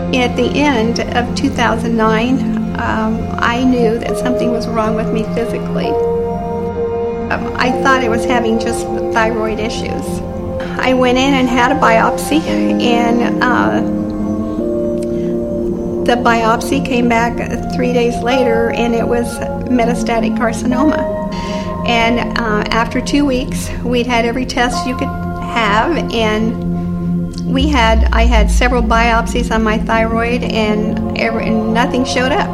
At the end of 2009, I knew that something was wrong with me physically. I thought I was having just thyroid issues. I went in and had a biopsy, and the biopsy came back 3 days later, and it was metastatic carcinoma. And after 2 weeks, we'd had every test you could have, and I had several biopsies on my thyroid, and nothing showed up.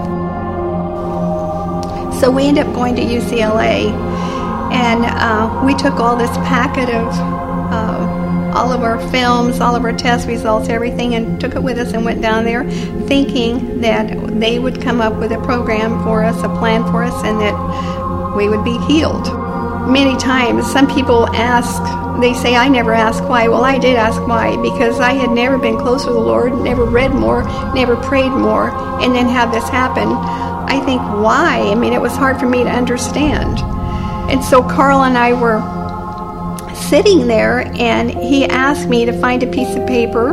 So we ended up going to UCLA, and we took all this packet of all of our films, all of our test results, everything, and took it with us and went down there thinking that they would come up with a program for us, a plan for us, and that we would be healed. Many times, some people ask, they say, I never asked why. Well, I did ask why, because I had never been closer to the Lord, never read more, never prayed more, and then have this happen. I think, why? I mean, it was hard for me to understand. And so Carl and I were sitting there, and he asked me to find a piece of paper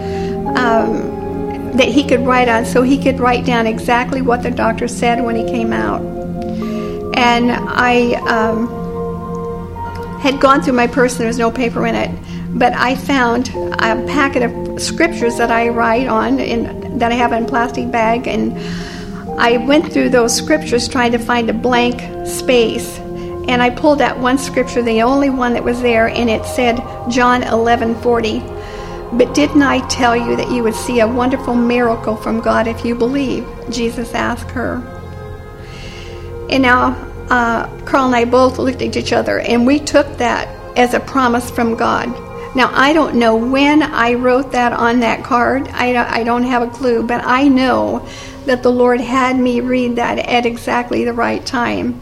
that he could write on, so he could write down exactly what the doctor said when he came out. And I had gone through my purse, and there was no paper in it, but I found a packet of scriptures that I write on, that I have in a plastic bag, and I went through those scriptures trying to find a blank space, and I pulled out one scripture, the only one that was there, and it said John 11:40. But didn't I tell you that you would see a wonderful miracle from God if you believe? Jesus asked her. And now Carl and I both looked at each other, and we took that as a promise from God. Now, I don't know when I wrote that on that card. I don't have a clue, but I know that the Lord had me read that at exactly the right time.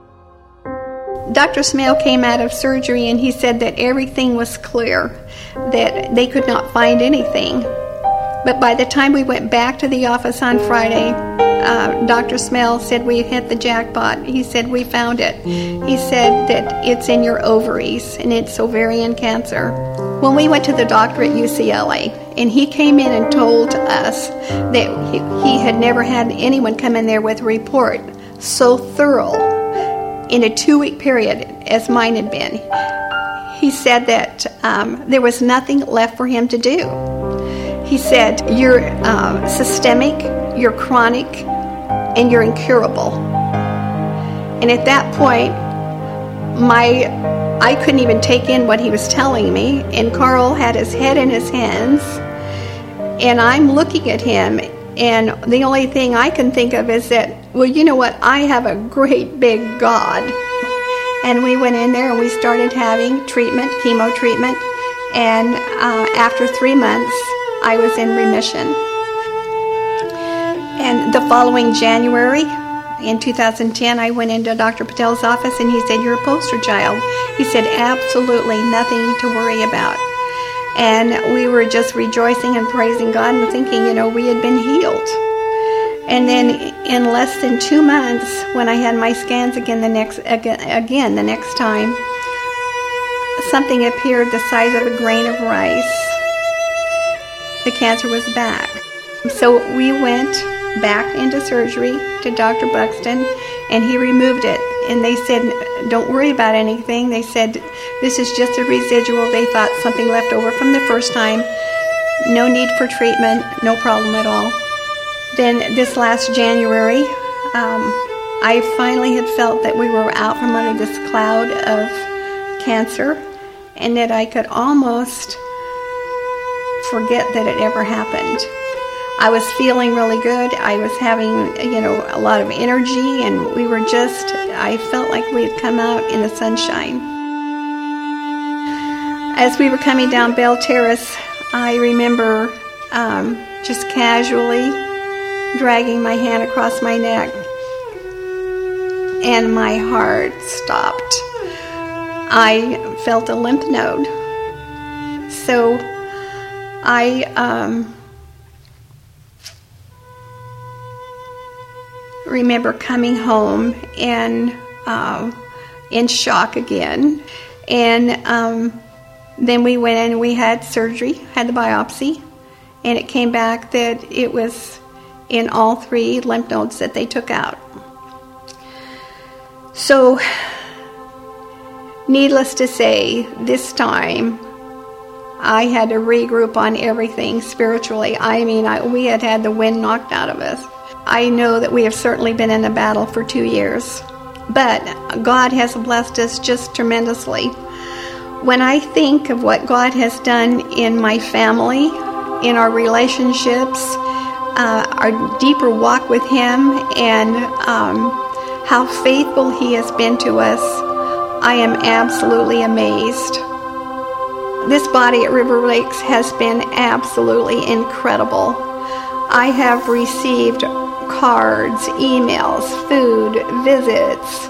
Dr. Smale came out of surgery, and he said that everything was clear, that they could not find anything. But by the time we went back to the office on Friday, Dr. Smale said we hit the jackpot. He said we found it. He said that it's in your ovaries, and it's ovarian cancer. When we went to the doctor at UCLA, and he came in and told us that he had never had anyone come in there with a report so thorough in a 2-week period as mine had been. He said that there was nothing left for him to do. He said, you're systemic, you're chronic, and you're incurable. And at that point, I couldn't even take in what he was telling me, and Carl had his head in his hands, and I'm looking at him, and the only thing I can think of is that, well, you know what, I have a great big God. And we went in there and we started having treatment, chemo treatment, and after 3 months, I was in remission. And the following January, in 2010, I went into Dr. Patel's office, and he said, you're a poster child. He said, absolutely nothing to worry about. And we were just rejoicing and praising God and thinking, we had been healed. And then in less than 2 months, when I had my scans again the next time, something appeared the size of a grain of rice. The cancer was back. So we went back into surgery to Dr. Buxton, and he removed it. And they said, don't worry about anything. They said, this is just a residual. They thought something left over from the first time. No need for treatment, no problem at all. Then this last January, I finally had felt that we were out from under this cloud of cancer, and that I could almost forget that it ever happened. I was feeling really good. I was having, a lot of energy, and I felt like we had come out in the sunshine. As we were coming down Bell Terrace, I remember just casually dragging my hand across my neck, and my heart stopped. I felt a lymph node. So I remember coming home and in shock again. And then we went in and we had surgery, had the biopsy, and it came back that it was in all 3 lymph nodes that they took out. So, needless to say, this time I had to regroup on everything spiritually. We had the wind knocked out of us. I know that we have certainly been in a battle for 2 years, but God has blessed us just tremendously. When I think of what God has done in my family, in our relationships, our deeper walk with Him, and how faithful He has been to us, I am absolutely amazed. This body at River Lakes has been absolutely incredible. I have received cards, emails, food, visits,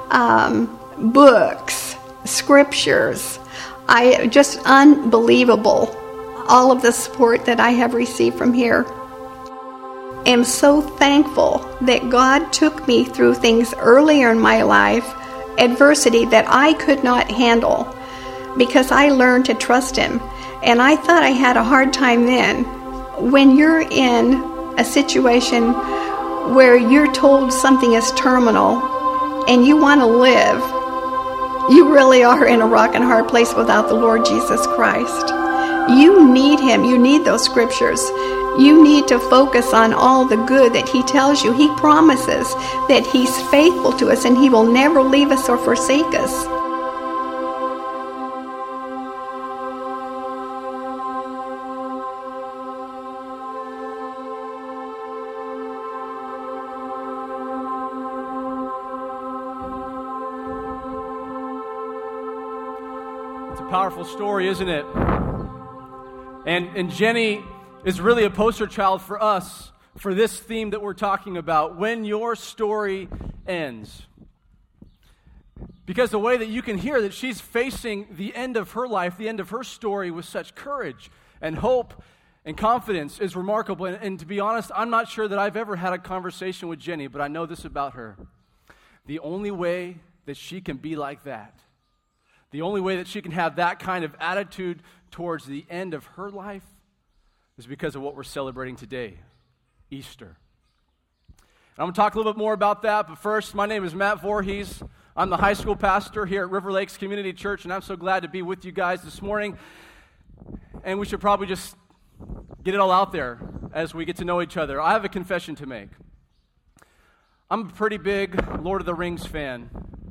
books, scriptures. Just unbelievable, all of the support that I have received from here. I'm so thankful that God took me through things earlier in my life, adversity that I could not handle, because I learned to trust Him. And I thought I had a hard time then. When you're in a situation where you're told something is terminal and you want to live, you really are in a rock and hard place without the Lord Jesus Christ. You need Him. You need those scriptures. You need to focus on all the good that He tells you. He promises that He's faithful to us and He will never leave us or forsake us. Powerful story, isn't it? And Jenny is really a poster child for us for this theme that we're talking about, when your story ends. Because the way that you can hear that she's facing the end of her life, the end of her story, with such courage and hope and confidence is remarkable. And to be honest, I'm not sure that I've ever had a conversation with Jenny, but I know this about her. The only way that she can be like that, the only way that she can have that kind of attitude towards the end of her life, is because of what we're celebrating today, Easter. I'm going to talk a little bit more about that, but first, my name is Matt Voorhees. I'm the high school pastor here at River Lakes Community Church, and I'm so glad to be with you guys this morning. And we should probably just get it all out there as we get to know each other. I have a confession to make. I'm a pretty big Lord of the Rings fan.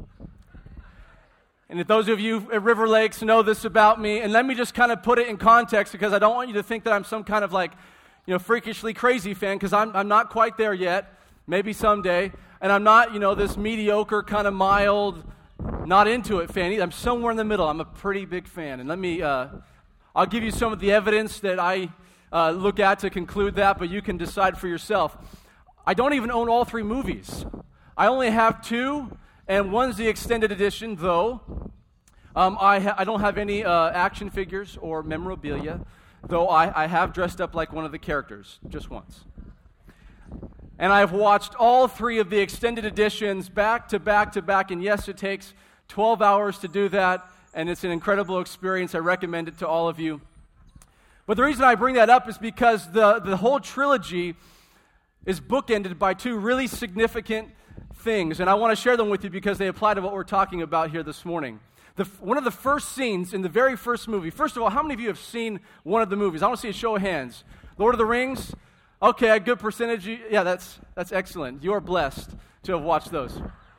And if those of you at River Lakes know this about me, and let me just kind of put it in context, because I don't want you to think that I'm some kind of freakishly crazy fan, because I'm not quite there yet, maybe someday, and I'm not, this mediocre kind of mild, not into it fan either. I'm somewhere in the middle. I'm a pretty big fan, and let me, I'll give you some of the evidence that I look at to conclude that, but you can decide for yourself. I don't even own all 3 movies. I only have 2. And one's the extended edition, though. I don't have any action figures or memorabilia, though I have dressed up like one of the characters, just once. And I've watched all 3 of the extended editions back to back to back, and yes, it takes 12 hours to do that, and it's an incredible experience. I recommend it to all of you. But the reason I bring that up is because the whole trilogy is bookended by 2 really significant things, and I want to share them with you because they apply to what we're talking about here this morning. One of the first scenes in the very first movie. First of all, how many of you have seen one of the movies? I want to see a show of hands. Lord of the Rings? Okay, a good percentage. Yeah, that's excellent. You are blessed to have watched those.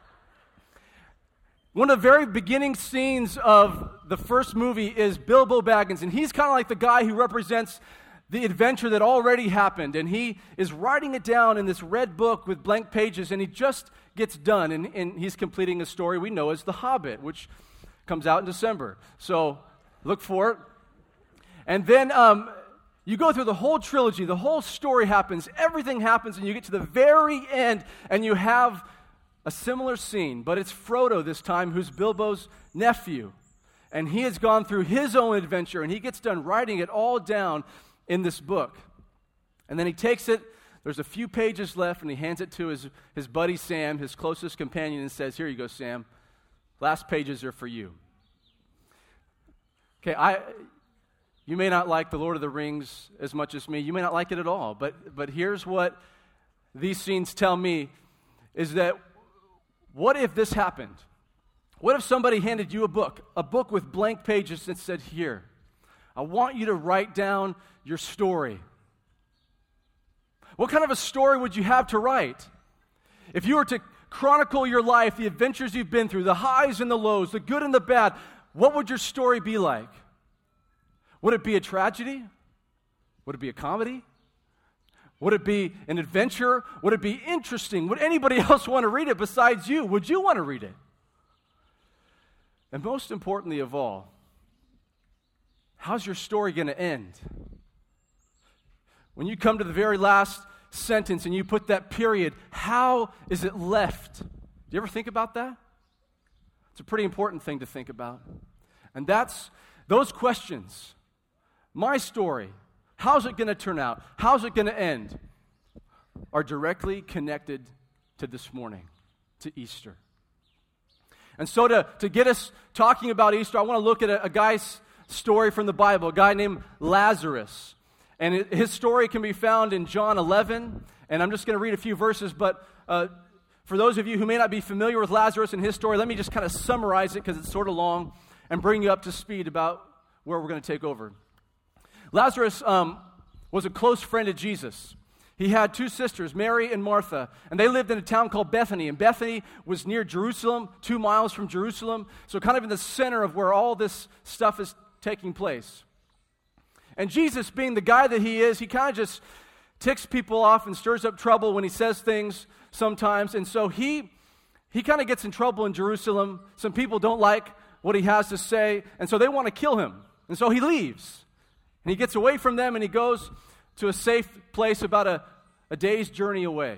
One of the very beginning scenes of the first movie is Bilbo Baggins, and he's kind of like the guy who represents the adventure that already happened, and he is writing it down in this red book with blank pages, and he just gets done, and he's completing a story we know as The Hobbit, which comes out in December. So look for it. And then you go through the whole trilogy, the whole story happens, everything happens, and you get to the very end, and you have a similar scene, but it's Frodo this time, who's Bilbo's nephew, and he has gone through his own adventure, and he gets done writing it all down in this book. And then he takes it, there's a few pages left, and he hands it to his buddy Sam, his closest companion, and says, "Here you go, Sam. Last pages are for you." Okay, You may not like The Lord of the Rings as much as me. You may not like it at all. But here's what these scenes tell me is that what if this happened? What if somebody handed you a book with blank pages and said, here, I want you to write down your story. What kind of a story would you have to write? If you were to chronicle your life, the adventures you've been through, the highs and the lows, the good and the bad, what would your story be like? Would it be a tragedy? Would it be a comedy? Would it be an adventure? Would it be interesting? Would anybody else want to read it besides you? Would you want to read it? And most importantly of all, how's your story going to end? When you come to the very last sentence and you put that period, how is it left? Do you ever think about that? It's a pretty important thing to think about. And that's those questions. My story, how's it going to turn out? How's it going to end? Are directly connected to this morning, to Easter. And so to get us talking about Easter, I want to look at a guy's story from the Bible, a guy named Lazarus. And his story can be found in John 11, and I'm just going to read a few verses, but for those of you who may not be familiar with Lazarus and his story, let me just kind of summarize it because it's sort of long and bring you up to speed about where we're going to take over. Lazarus was a close friend of Jesus. He had two sisters, Mary and Martha, and they lived in a town called Bethany, and Bethany was near Jerusalem, 2 miles from Jerusalem, so kind of in the center of where all this stuff is taking place. And Jesus, being the guy that he is, he kind of just ticks people off and stirs up trouble when he says things sometimes, and so he kind of gets in trouble in Jerusalem. Some people don't like what he has to say, and so they want to kill him, and so he leaves. And he gets away from them and he goes to a safe place about a day's journey away.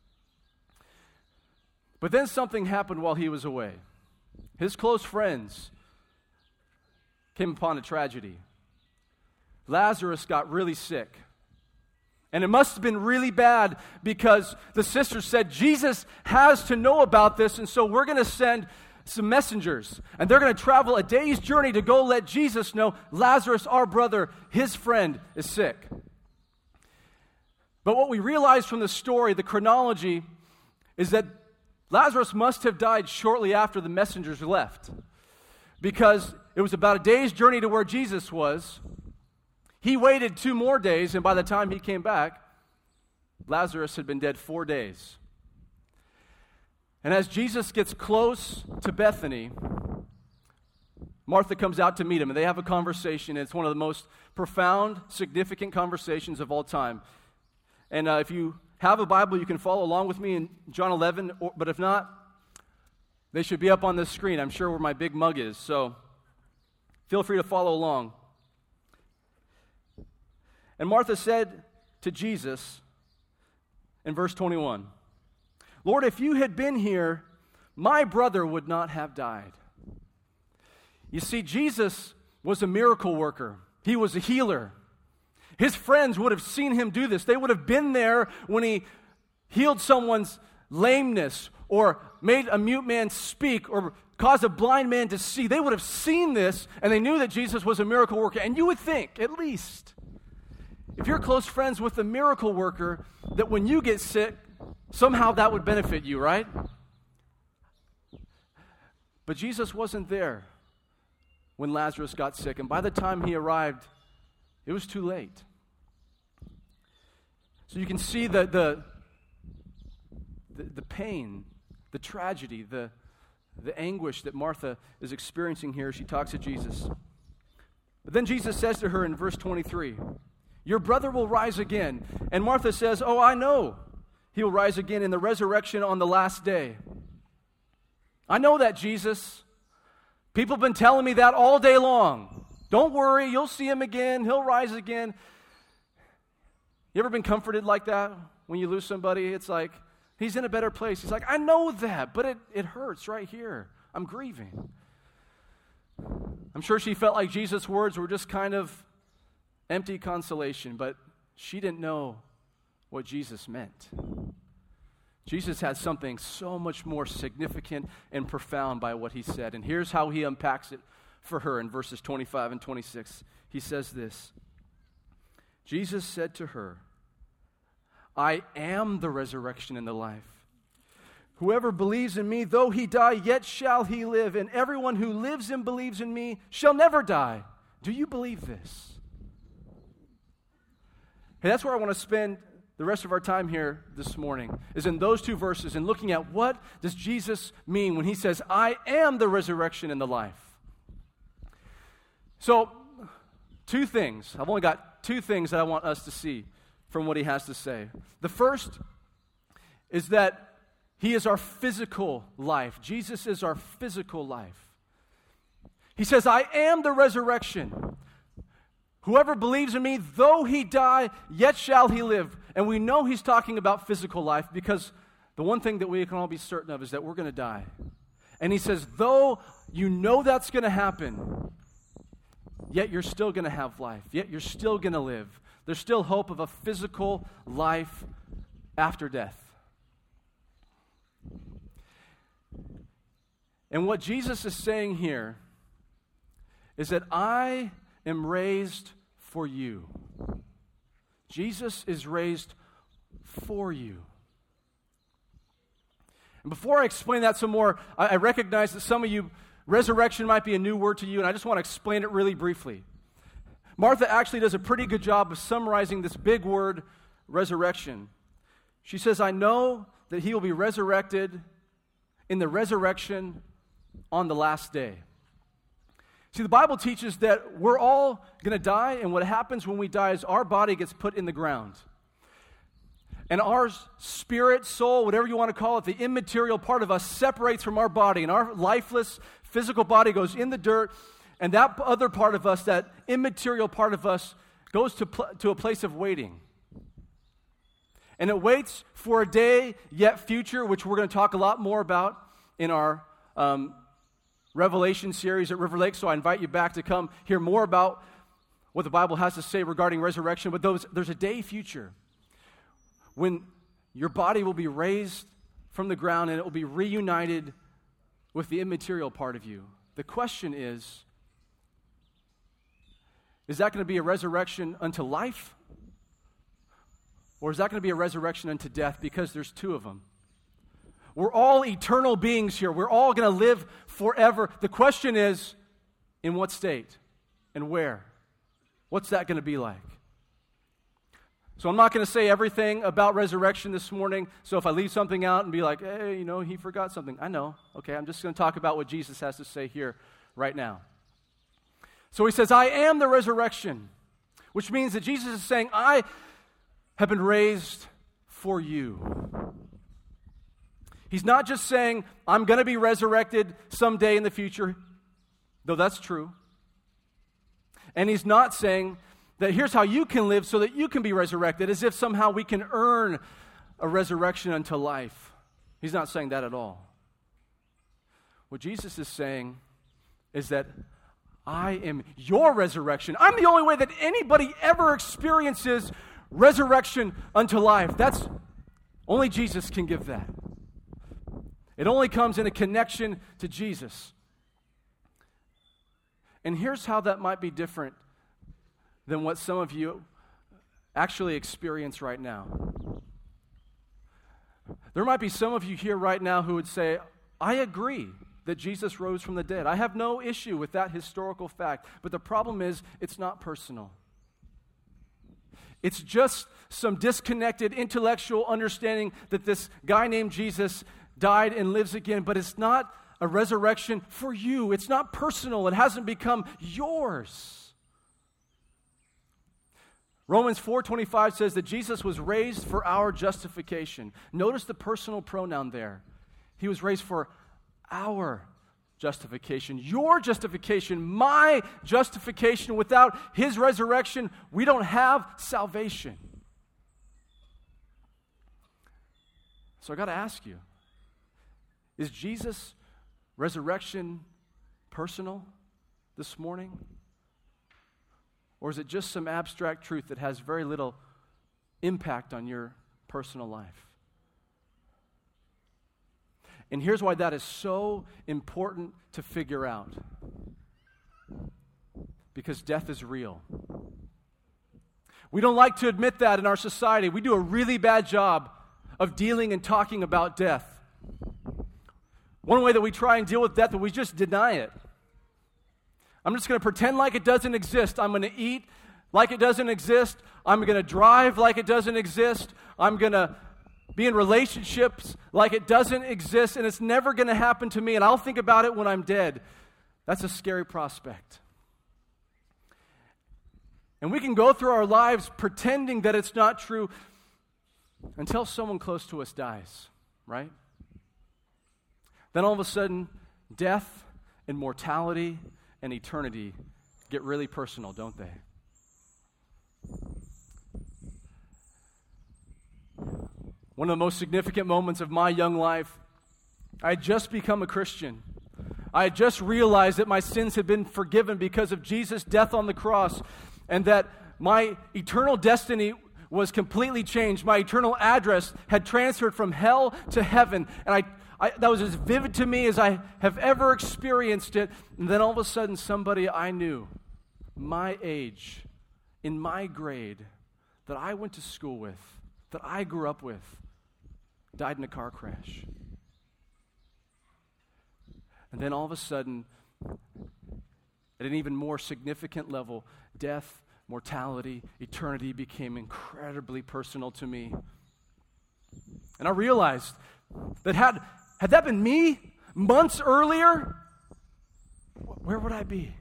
But then something happened while he was away. His close friends came upon a tragedy. Lazarus got really sick. And it must have been really bad because the sisters said, Jesus has to know about this, and so we're going to send some messengers, and they're going to travel a day's journey to go let Jesus know Lazarus, our brother, his friend, is sick. But what we realize from the story, the chronology, is that Lazarus must have died shortly after the messengers left, because it was about a day's journey to where Jesus was. He waited 2 more days, and by the time he came back, Lazarus had been dead 4 days. And as Jesus gets close to Bethany, Martha comes out to meet him, and they have a conversation. It's one of the most profound, significant conversations of all time. And if you have a Bible, you can follow along with me in John 11, but if not, they should be up on the screen, I'm sure, where my big mug is. So feel free to follow along. And Martha said to Jesus in verse 21, Lord, if you had been here, my brother would not have died. You see, Jesus was a miracle worker. He was a healer. His friends would have seen him do this. They would have been there when he healed someone's lameness or made a mute man speak or caused a blind man to see. They would have seen this, and they knew that Jesus was a miracle worker. And you would think, at least, if you're close friends with a miracle worker, that when you get sick, somehow that would benefit you, right? But Jesus wasn't there when Lazarus got sick, and by the time he arrived, it was too late. So you can see the pain, the tragedy, the anguish that Martha is experiencing here as she talks to Jesus. But then Jesus says to her in verse 23, your brother will rise again. And Martha says, oh, I know he will rise again in the resurrection on the last day. I know that, Jesus. People have been telling me that all day long. Don't worry, you'll see him again. He'll rise again. You ever been comforted like that when you lose somebody? It's like, he's in a better place. He's like, I know that, but it hurts right here. I'm grieving. I'm sure she felt like Jesus' words were just kind of empty consolation, but she didn't know what Jesus meant. Jesus had something so much more significant and profound by what he said, and here's how he unpacks it for her in verses 25 and 26. He says this, Jesus said to her, I am the resurrection and the life. Whoever believes in me, though he die, yet shall he live. And everyone who lives and believes in me shall never die. Do you believe this? Hey, that's where I want to spend the rest of our time here this morning, is in those two verses and looking at what does Jesus mean when he says, I am the resurrection and the life. So, two things. I've only got two things that I want us to see from what he has to say. The first is that he is our physical life. Jesus is our physical life. He says, I am the resurrection. Whoever believes in me, though he die, yet shall he live. And we know he's talking about physical life because the one thing that we can all be certain of is that we're going to die. And he says, though you know that's going to happen, yet you're still going to have life. Yet you're still going to live. There's still hope of a physical life after death. And what Jesus is saying here is that I am raised for you. Jesus is raised for you. And before I explain that some more, I recognize that some of you, resurrection might be a new word to you, and I just want to explain it really briefly. Martha actually does a pretty good job of summarizing this big word, resurrection. She says, I know that he will be resurrected in the resurrection on the last day. See, the Bible teaches that we're all going to die, and what happens when we die is our body gets put in the ground. And our spirit, soul, whatever you want to call it, the immaterial part of us separates from our body, and our lifeless physical body goes in the dirt, and that other part of us, that immaterial part of us, goes to a place of waiting. And it waits for a day yet future, which we're going to talk a lot more about in our Revelation series at River Lake, so I invite you back to come hear more about what the Bible has to say regarding resurrection. But there's a day future when your body will be raised from the ground and it will be reunited with the immaterial part of you. The question is that going to be a resurrection unto life? Or is that going to be a resurrection unto death? Because there's two of them. We're all eternal beings here. We're all going to live forever. The question is, in what state and where? What's that going to be like? So I'm not going to say everything about resurrection this morning. So if I leave something out and be like, hey, he forgot something. I know. Okay, I'm just going to talk about what Jesus has to say here right now. So he says, I am the resurrection, which means that Jesus is saying, I have been raised for you. He's not just saying, I'm going to be resurrected someday in the future, though that's true. And he's not saying that here's how you can live so that you can be resurrected, as if somehow we can earn a resurrection unto life. He's not saying that at all. What Jesus is saying is that I am your resurrection. I'm the only way that anybody ever experiences resurrection unto life. That's only Jesus can give that. It only comes in a connection to Jesus. And here's how that might be different than what some of you actually experience right now. There might be some of you here right now who would say, I agree that Jesus rose from the dead. I have no issue with that historical fact. But the problem is, it's not personal. It's just some disconnected intellectual understanding that this guy named Jesus died and lives again, but it's not a resurrection for you. It's not personal. It hasn't become yours. Romans 4:25 says that Jesus was raised for our justification. Notice the personal pronoun there. He was raised for our justification, your justification, my justification. Without his resurrection, we don't have salvation. So I got to ask you, is Jesus' resurrection personal this morning? Or is it just some abstract truth that has very little impact on your personal life? And here's why that is so important to figure out. because death is real. We don't like to admit that in our society. We do a really bad job of dealing and talking about death. One way that we try and deal with death is we just deny it. I'm just going to pretend like it doesn't exist. I'm going to eat like it doesn't exist. I'm going to drive like it doesn't exist. I'm going to be in relationships like it doesn't exist, and it's never going to happen to me, and I'll think about it when I'm dead. That's a scary prospect. And we can go through our lives pretending that it's not true until someone close to us dies, right? Then all of a sudden, death and mortality and eternity get really personal, don't they? One of the most significant moments of my young life, I had just become a Christian. I had just realized that my sins had been forgiven because of Jesus' death on the cross, and that my eternal destiny was completely changed. My eternal address had transferred from hell to heaven, and that was as vivid to me as I have ever experienced it. And then all of a sudden, somebody I knew, my age, in my grade, that I went to school with, that I grew up with, died in a car crash. And then all of a sudden, at an even more significant level, death, mortality, eternity became incredibly personal to me. And I realized that had that been me months earlier, where would I be?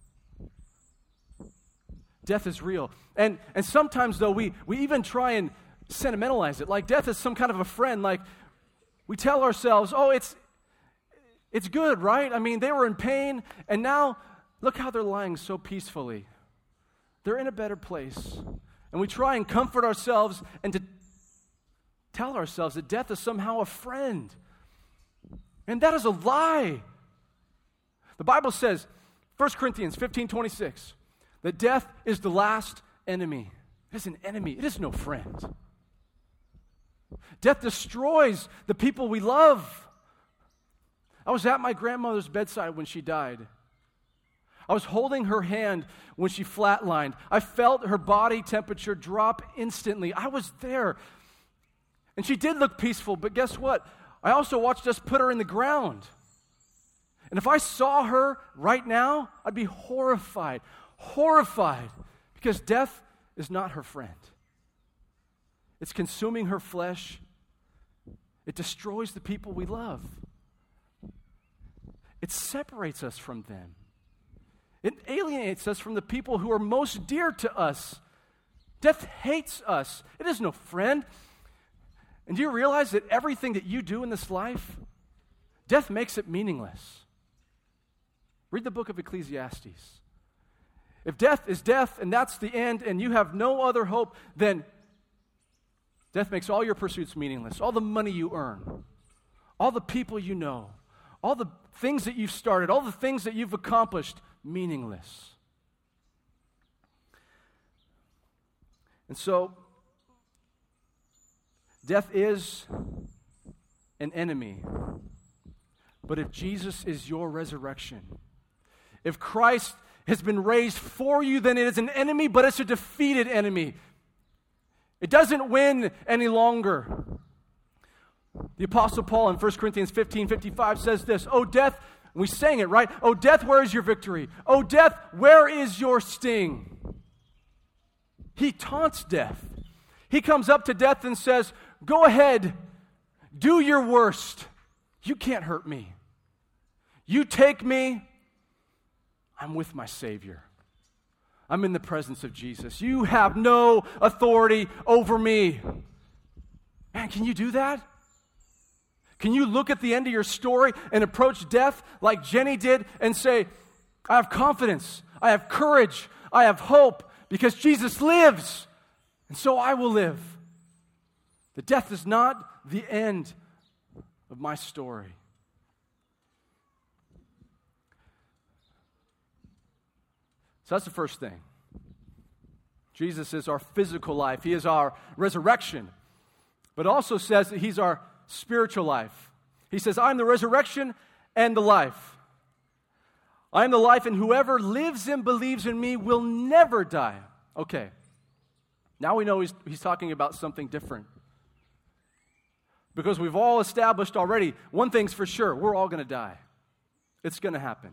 Death is real. And sometimes, though, we even try and sentimentalize it. Like death is some kind of a friend. Like we tell ourselves, oh, it's good, right? I mean, they were in pain, and now look how they're lying so peacefully. They're in a better place. And we try and comfort ourselves and to tell ourselves that death is somehow a friend. And that is a lie. The Bible says, 1 Corinthians 15:26, that death is the last enemy. It is an enemy. It is no friend. Death destroys the people we love. I was at my grandmother's bedside when she died. I was holding her hand when she flatlined. I felt her body temperature drop instantly. I was there. And she did look peaceful, but guess what? I also watched us put her in the ground. And if I saw her right now, I'd be horrified, because death is not her friend. It's consuming her flesh. It destroys the people we love. It separates us from them. It alienates us from the people who are most dear to us. Death hates us. It is no friend. And do you realize that everything that you do in this life, death makes it meaningless? Read the book of Ecclesiastes. If death is death and that's the end and you have no other hope, then death makes all your pursuits meaningless. All the money you earn, all the people you know, all the things that you've started, all the things that you've accomplished, meaningless. And so, death is an enemy. But if Jesus is your resurrection, if Christ has been raised for you, then it is an enemy, but it's a defeated enemy. It doesn't win any longer. The Apostle Paul in 1 Corinthians 15:55 says this, "O death," and we sang it, right? "O death, where is your victory? O death, where is your sting?" He taunts death. He comes up to death and says, "Go ahead, do your worst. You can't hurt me. You take me, I'm with my Savior. I'm in the presence of Jesus. You have no authority over me." Man, can you do that? Can you look at the end of your story and approach death like Jenny did and say, "I have confidence, I have courage, I have hope because Jesus lives, and so I will live." The death is not the end of my story. So that's the first thing. Jesus is our physical life. He is our resurrection. But it also says that He's our spiritual life. He says, "I'm the resurrection and the life." I am the life, and whoever lives and believes in me will never die. Okay. Now we know he's talking about something different. Because we've all established already, one thing's for sure, we're all going to die. It's going to happen.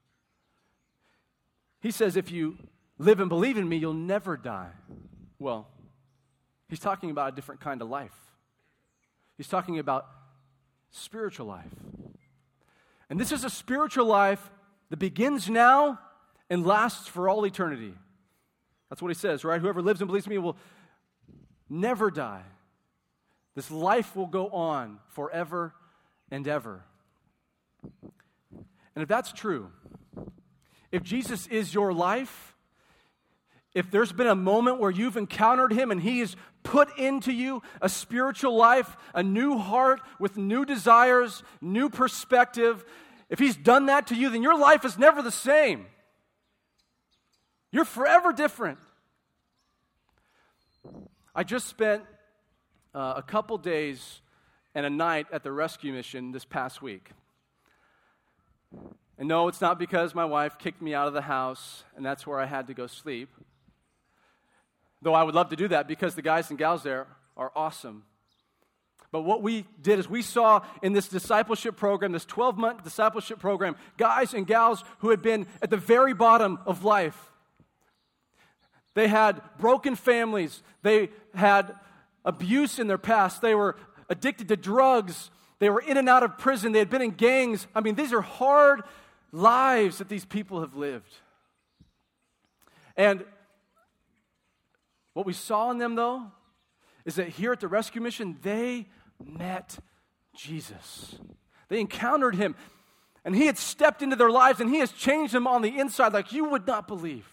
He says, if you live and believe in me, you'll never die. Well, he's talking about a different kind of life. He's talking about spiritual life. And this is a spiritual life that begins now and lasts for all eternity. That's what he says, right? Whoever lives and believes in me will never die. This life will go on forever and ever. And if that's true, if Jesus is your life, if there's been a moment where you've encountered him and he has put into you a spiritual life, a new heart with new desires, new perspective, if he's done that to you, then your life is never the same. You're forever different. I just spent a couple days and a night at the rescue mission this past week. And no, it's not because my wife kicked me out of the house and that's where I had to go sleep. Though I would love to do that because the guys and gals there are awesome. But what we did is we saw in this discipleship program, this 12-month discipleship program, guys and gals who had been at the very bottom of life. They had broken families. They had abuse in their past. They were addicted to drugs. They were in and out of prison. They had been in gangs. I mean, these are hard lives that these people have lived. And what we saw in them, though, is that here at the rescue mission, they met Jesus. They encountered him. And he had stepped into their lives, and he has changed them on the inside like you would not believe.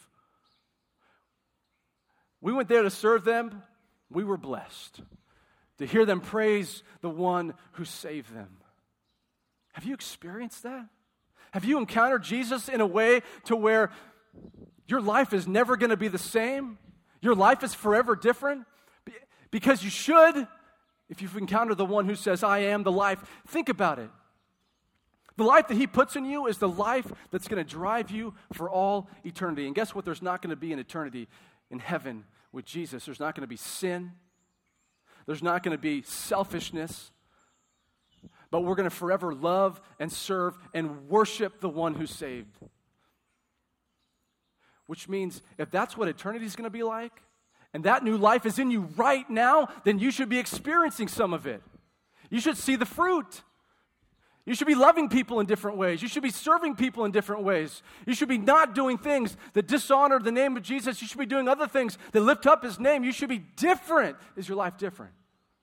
We went there to serve them. We were blessed to hear them praise the one who saved them. Have you experienced that? Have you encountered Jesus in a way to where your life is never going to be the same? Your life is forever different? Because you should, if you've encountered the one who says, I am the life. Think about it. The life that he puts in you is the life that's going to drive you for all eternity. And guess what? There's not going to be an eternity in heaven with Jesus. There's not going to be sin. There's not going to be selfishness. But we're going to forever love and serve and worship the one who saved. Which means if that's what eternity is going to be like, and that new life is in you right now, then you should be experiencing some of it. You should see the fruit. You should be loving people in different ways. You should be serving people in different ways. You should be not doing things that dishonor the name of Jesus. You should be doing other things that lift up his name. You should be different. Is your life different?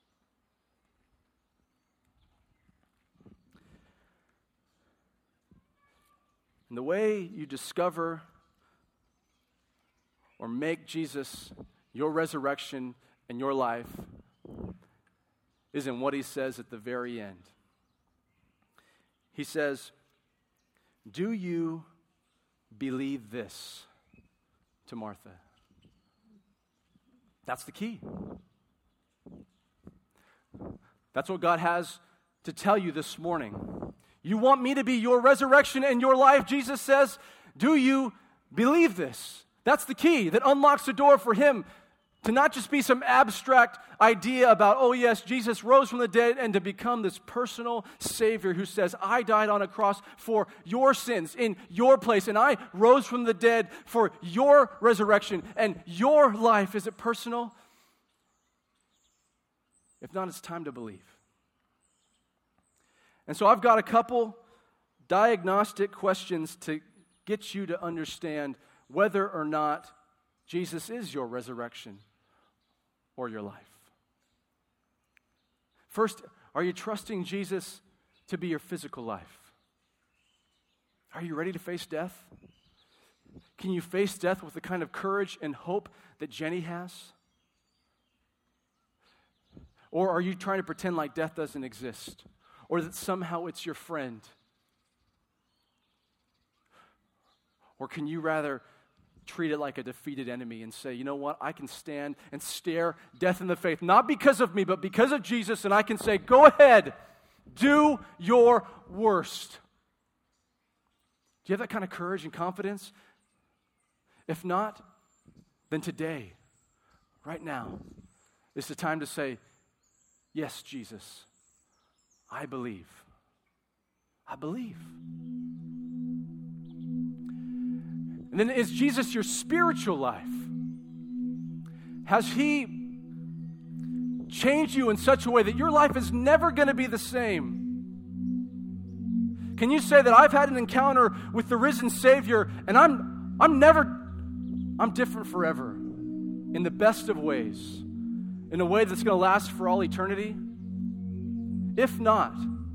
And the way you discover or make Jesus your resurrection and your life is in what he says at the very end. He says, do you believe this to Martha? That's the key. That's what God has to tell you this morning. You want me to be your resurrection and your life, Jesus says. Do you believe this? That's the key that unlocks the door for him to not just be some abstract idea about, oh yes, Jesus rose from the dead, and to become this personal Savior who says, I died on a cross for your sins in your place, and I rose from the dead for your resurrection and your life. Is it personal? If not, it's time to believe. And so I've got a couple diagnostic questions to get you to understand whether or not Jesus is your resurrection or your life. First, are you trusting Jesus to be your physical life? Are you ready to face death? Can you face death with the kind of courage and hope that Jenny has? Or are you trying to pretend like death doesn't exist? Or that somehow it's your friend? Or can you rather treat it like a defeated enemy and say, you know what, I can stand and stare death in the face, not because of me, but because of Jesus, and I can say, go ahead, do your worst. Do you have that kind of courage and confidence? If not, then today, right now, is the time to say, yes, Jesus, I believe. I believe. And then is Jesus your spiritual life? Has he changed you in such a way that your life is never going to be the same? Can you say that I've had an encounter with the risen Savior and I'm different forever in the best of ways, in a way that's going to last for all eternity? If not,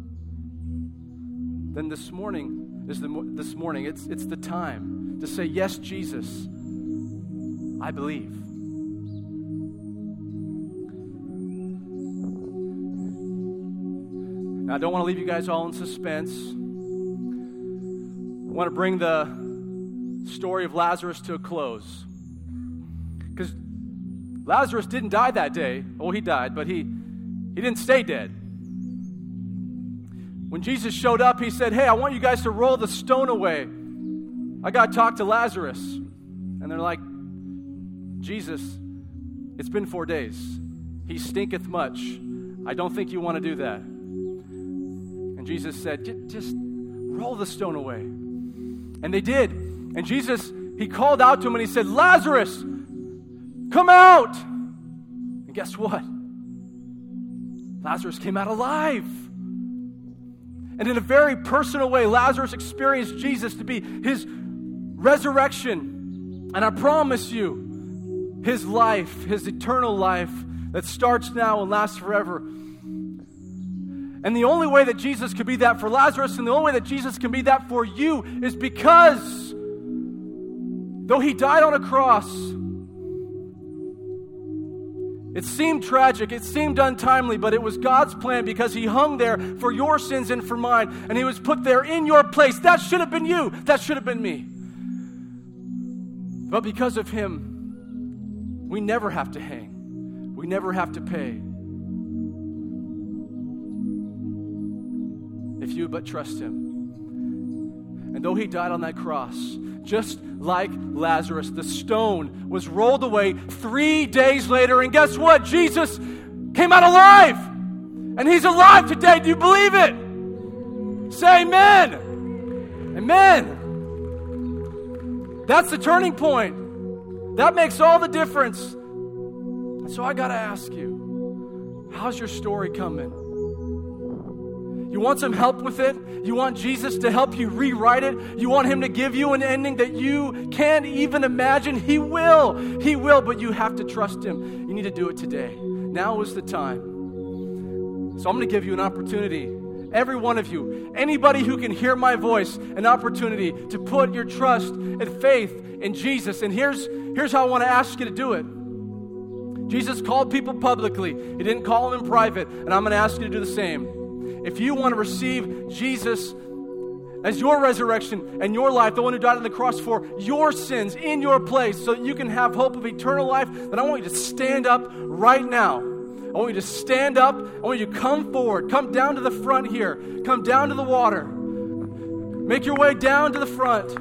then this morning it's the time to say, yes, Jesus, I believe. Now, I don't want to leave you guys all in suspense. I want to bring the story of Lazarus to a close. Because Lazarus didn't die that day. Oh, he died, but he didn't stay dead. When Jesus showed up, he said, hey, I want you guys to roll the stone away. I got to talk to Lazarus. And they're like, Jesus, it's been 4 days. He stinketh much. I don't think you want to do that. And Jesus said, just roll the stone away. And they did. And Jesus, he called out to him and he said, Lazarus, come out. And guess what? Lazarus came out alive. And in a very personal way, Lazarus experienced Jesus to be his resurrection. And I promise you, his life, his eternal life that starts now and lasts forever. And the only way that Jesus could be that for Lazarus and the only way that Jesus can be that for you is because though he died on a cross, it seemed tragic, it seemed untimely, but it was God's plan because he hung there for your sins and for mine, and he was put there in your place. That should have been you. That should have been me. But because of him, we never have to hang. We never have to pay. If you but trust him. And though he died on that cross, just like Lazarus, the stone was rolled away 3 days later, and guess what? Jesus came out alive, and he's alive today. Do you believe it? Say amen. Amen. That's the turning point. That makes all the difference. And so I got to ask you, how's your story coming? You want some help with it? You want Jesus to help you rewrite it? You want him to give you an ending that you can't even imagine? He will. He will, but you have to trust him. You need to do it today. Now is the time. So I'm going to give you an opportunity. Every one of you, anybody who can hear my voice, an opportunity to put your trust and faith in Jesus. And here's how I want to ask you to do it. Jesus called people publicly. He didn't call them in private. And I'm going to ask you to do the same. If you want to receive Jesus as your resurrection and your life, the one who died on the cross for your sins in your place so that you can have hope of eternal life, then I want you to stand up right now. I want you to stand up. I want you to come forward. Come down to the front here. Come down to the water. Make your way down to the front.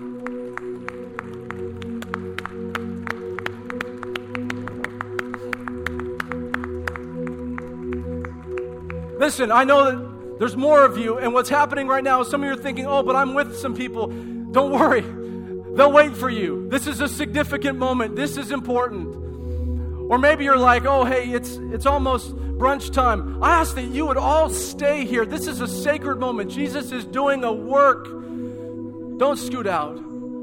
Listen, I know that there's more of you, and what's happening right now is some of you are thinking, oh, but I'm with some people. Don't worry. They'll wait for you. This is a significant moment. This is important. Or maybe you're like, oh, hey, it's almost brunch time. I ask that you would all stay here. This is a sacred moment. Jesus is doing a work. Don't scoot out.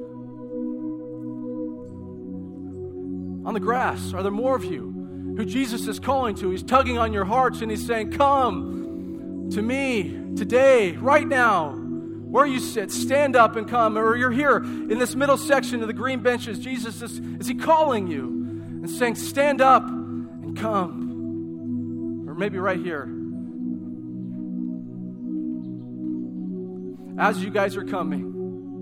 On the grass, are there more of you who Jesus is calling to? He's tugging on your hearts and he's saying, come to me today, right now, where you sit, stand up and come. Or you're here in this middle section of the green benches. Jesus is he calling you and saying, stand up and come. Or maybe right here. As you guys are coming,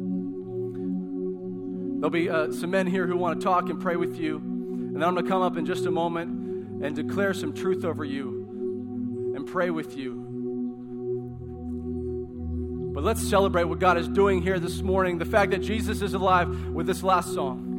there'll be some men here who want to talk and pray with you. And then I'm going to come up in just a moment and declare some truth over you and pray with you. But let's celebrate what God is doing here this morning, the fact that Jesus is alive, with this last song.